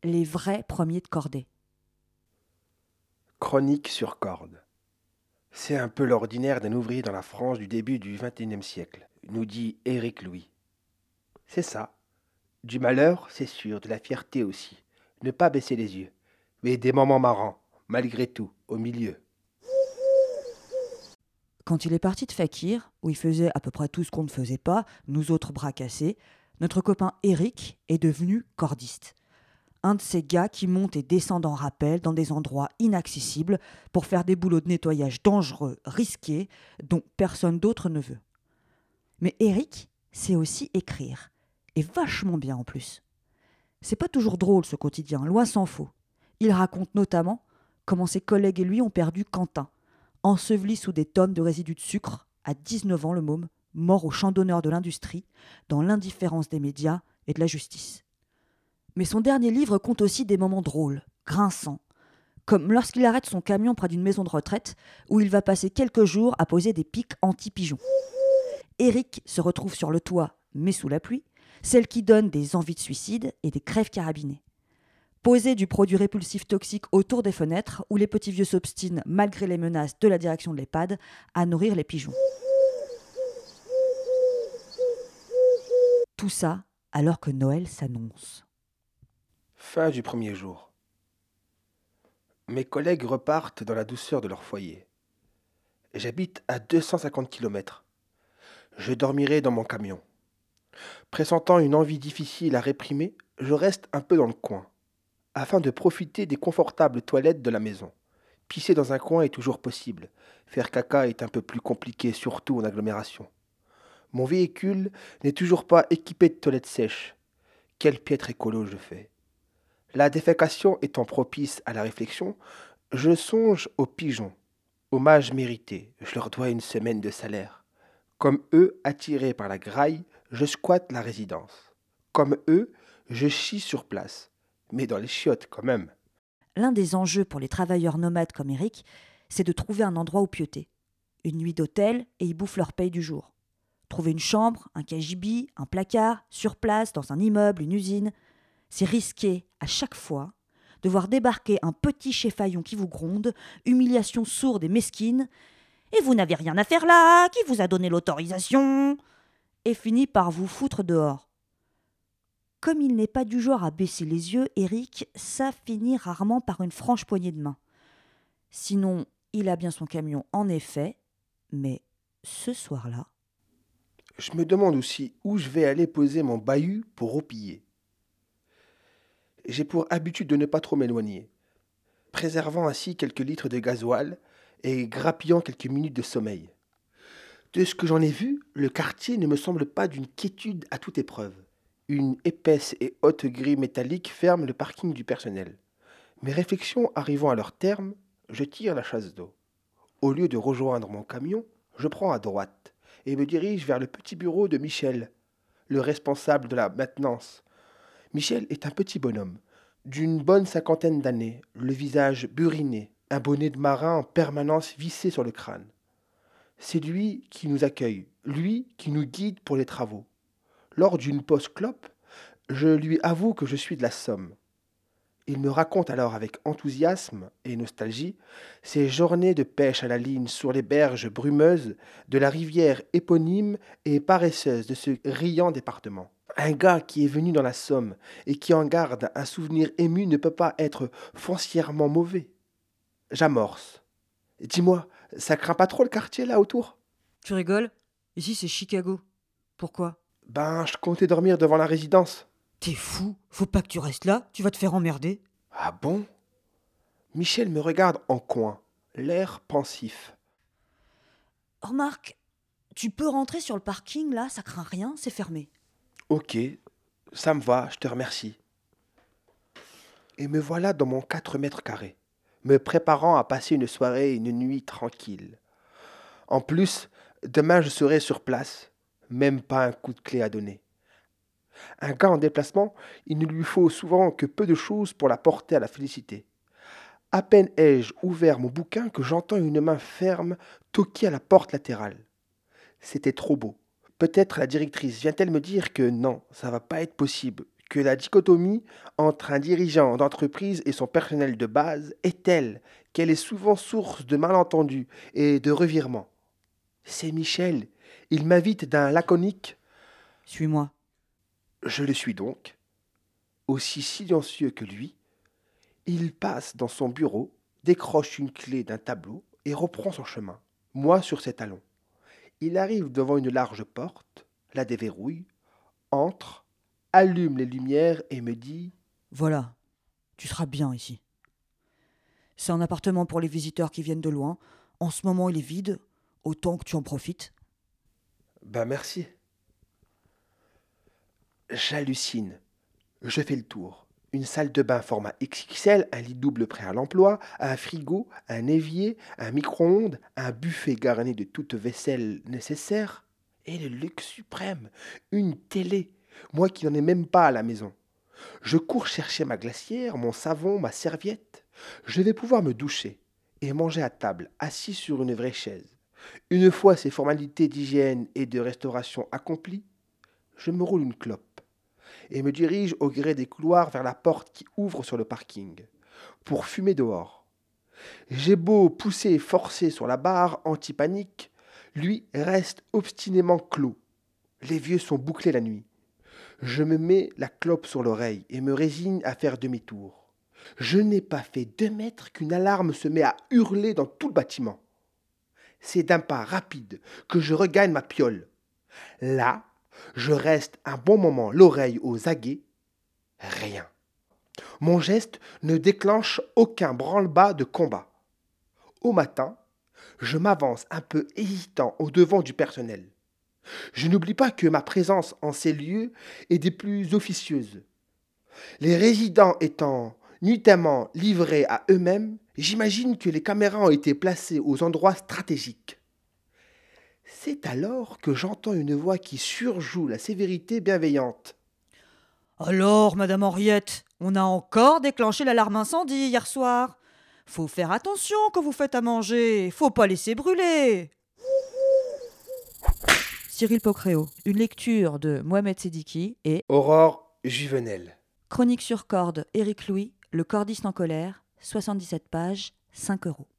les vrais premiers de cordée. Chronique sur corde. C'est un peu l'ordinaire d'un ouvrier dans la France du début du XXIe siècle, nous dit Éric Louis. C'est ça. Du malheur, c'est sûr, de la fierté aussi. Ne pas baisser les yeux. Mais des moments marrants, malgré tout, au milieu. Quand il est parti de Fakir, où il faisait à peu près tout ce qu'on ne faisait pas, nous autres bras cassés, notre copain Eric est devenu cordiste. Un de ces gars qui monte et descend en rappel dans des endroits inaccessibles pour faire des boulots de nettoyage dangereux, risqués, dont personne d'autre ne veut. Mais Eric sait aussi écrire, et vachement bien en plus. C'est pas toujours drôle ce quotidien, loin s'en faut. Il raconte notamment comment ses collègues et lui ont perdu Quentin, enseveli sous des tonnes de résidus de sucre, à 19 ans le môme, mort au champ d'honneur de l'industrie, dans l'indifférence des médias et de la justice. Mais son dernier livre compte aussi des moments drôles, grinçants, comme lorsqu'il arrête son camion près d'une maison de retraite où il va passer quelques jours à poser des pics anti-pigeons. Eric se retrouve sur le toit, mais sous la pluie, celle qui donne des envies de suicide et des crèves carabinées. Poser du produit répulsif toxique autour des fenêtres où les petits vieux s'obstinent, malgré les menaces de la direction de l'EHPAD, à nourrir les pigeons. Tout ça alors que Noël s'annonce. Fin du premier jour. Mes collègues repartent dans la douceur de leur foyer. J'habite à 250 km. Je dormirai dans mon camion. Pressentant une envie difficile à réprimer, je reste un peu dans le coin, afin de profiter des confortables toilettes de la maison. Pisser dans un coin est toujours possible. Faire caca est un peu plus compliqué, surtout en agglomération. Mon véhicule n'est toujours pas équipé de toilettes sèches. Quel piètre écolo je fais. La défécation étant propice à la réflexion, je songe aux pigeons. Hommage mérité, je leur dois une semaine de salaire. Comme eux, attiré par la graille, je squatte la résidence. Comme eux, je chie sur place. Mais dans les chiottes quand même. L'un des enjeux pour les travailleurs nomades comme Eric, c'est de trouver un endroit où pioter. Une nuit d'hôtel et ils bouffent leur paye du jour. Trouver une chambre, un cagibi, un placard, sur place, dans un immeuble, une usine, c'est risqué à chaque fois de voir débarquer un petit chefaillon qui vous gronde, humiliation sourde et mesquine. Et vous n'avez rien à faire là, qui vous a donné l'autorisation? Et finit par vous foutre dehors. Comme il n'est pas du genre à baisser les yeux, Eric, ça finit rarement par une franche poignée de main. Sinon, il a bien son camion en effet, mais ce soir-là, Je me demande aussi où je vais aller poser mon bahut pour roupiller. J'ai pour habitude de ne pas trop m'éloigner, préservant ainsi quelques litres de gasoil et grappillant quelques minutes de sommeil. De ce que j'en ai vu, le quartier ne me semble pas d'une quiétude à toute épreuve. Une épaisse et haute grille métallique ferme le parking du personnel. Mes réflexions arrivant à leur terme, je tire la chasse d'eau. Au lieu de rejoindre mon camion, je prends à droite et me dirige vers le petit bureau de Michel, le responsable de la maintenance. Michel est un petit bonhomme, d'une bonne cinquantaine d'années, le visage buriné, un bonnet de marin en permanence vissé sur le crâne. C'est lui qui nous accueille, lui qui nous guide pour les travaux. Lors d'une pause clope, je lui avoue que je suis de la Somme. Il me raconte alors avec enthousiasme et nostalgie ses journées de pêche à la ligne sur les berges brumeuses de la rivière éponyme et paresseuse de ce riant département. Un gars qui est venu dans la Somme et qui en garde un souvenir ému ne peut pas être foncièrement mauvais. J'amorce. Dis-moi, ça craint pas trop le quartier là autour? tu rigoles? Ici c'est Chicago. Pourquoi? Ben, je comptais dormir devant la résidence. T'es fou, faut pas que tu restes là, tu vas te faire emmerder. Ah bon? Michel me regarde en coin, l'air pensif. Remarque, tu peux rentrer sur le parking là, ça craint rien, c'est fermé. Ok, ça me va, je te remercie. Et me voilà dans mon 4 mètres carrés, me préparant à passer une soirée et une nuit tranquille. En plus, demain je serai sur place, même pas un coup de clé à donner. Un gars en déplacement, il ne lui faut souvent que peu de choses pour la porter à la félicité. À peine ai-je ouvert mon bouquin que j'entends une main ferme toquer à la porte latérale. C'était trop beau. Peut-être la directrice vient-elle me dire que non, ça va pas être possible, que la dichotomie entre un dirigeant d'entreprise et son personnel de base est telle qu'elle est souvent source de malentendus et de revirements. C'est Michel. Il m'invite d'un laconique. Suis-moi. Je le suis donc. Aussi silencieux que lui, il passe dans son bureau, décroche une clé d'un tableau et reprend son chemin, moi sur ses talons. Il arrive devant une large porte, la déverrouille, entre, allume les lumières et me dit Voilà, tu seras bien ici. C'est un appartement pour les visiteurs qui viennent de loin. En ce moment, il est vide. Autant que tu en profites. « Ben merci. » J'hallucine. Je fais le tour. Une salle de bain format XXL, un lit double prêt à l'emploi, un frigo, un évier, un micro-ondes, un buffet garni de toute vaisselle nécessaire. Et le luxe suprême, une télé. Moi qui n'en ai même pas à la maison. Je cours chercher ma glacière, mon savon, ma serviette. Je vais pouvoir me doucher et manger à table, assis sur une vraie chaise. Une fois ces formalités d'hygiène et de restauration accomplies, je me roule une clope et me dirige au gré des couloirs vers la porte qui ouvre sur le parking, pour fumer dehors. J'ai beau pousser et forcer sur la barre anti-panique, lui reste obstinément clos. Les vieux sont bouclés la nuit. Je me mets la clope sur l'oreille et me résigne à faire demi-tour. Je n'ai pas fait 2 mètres qu'une alarme se met à hurler dans tout le bâtiment. C'est d'un pas rapide que je regagne ma piole. Là, je reste un bon moment l'oreille aux aguets. Rien. Mon geste ne déclenche aucun branle-bas de combat. Au matin, je m'avance un peu hésitant au devant du personnel. Je n'oublie pas que ma présence en ces lieux est des plus officieuses. Les résidents étant nuitamment livrés à eux-mêmes, j'imagine que les caméras ont été placées aux endroits stratégiques. C'est alors que j'entends une voix qui surjoue la sévérité bienveillante. Alors, Madame Henriette, on a encore déclenché l'alarme incendie hier soir. Faut faire attention quand vous faites à manger. Faut pas laisser brûler. Cyril Pocréo, une lecture de Mohamed Sediki et Aurore Juvenel. Chronique sur corde, Éric Louis, Le cordiste en colère, 77 pages, 5 euros.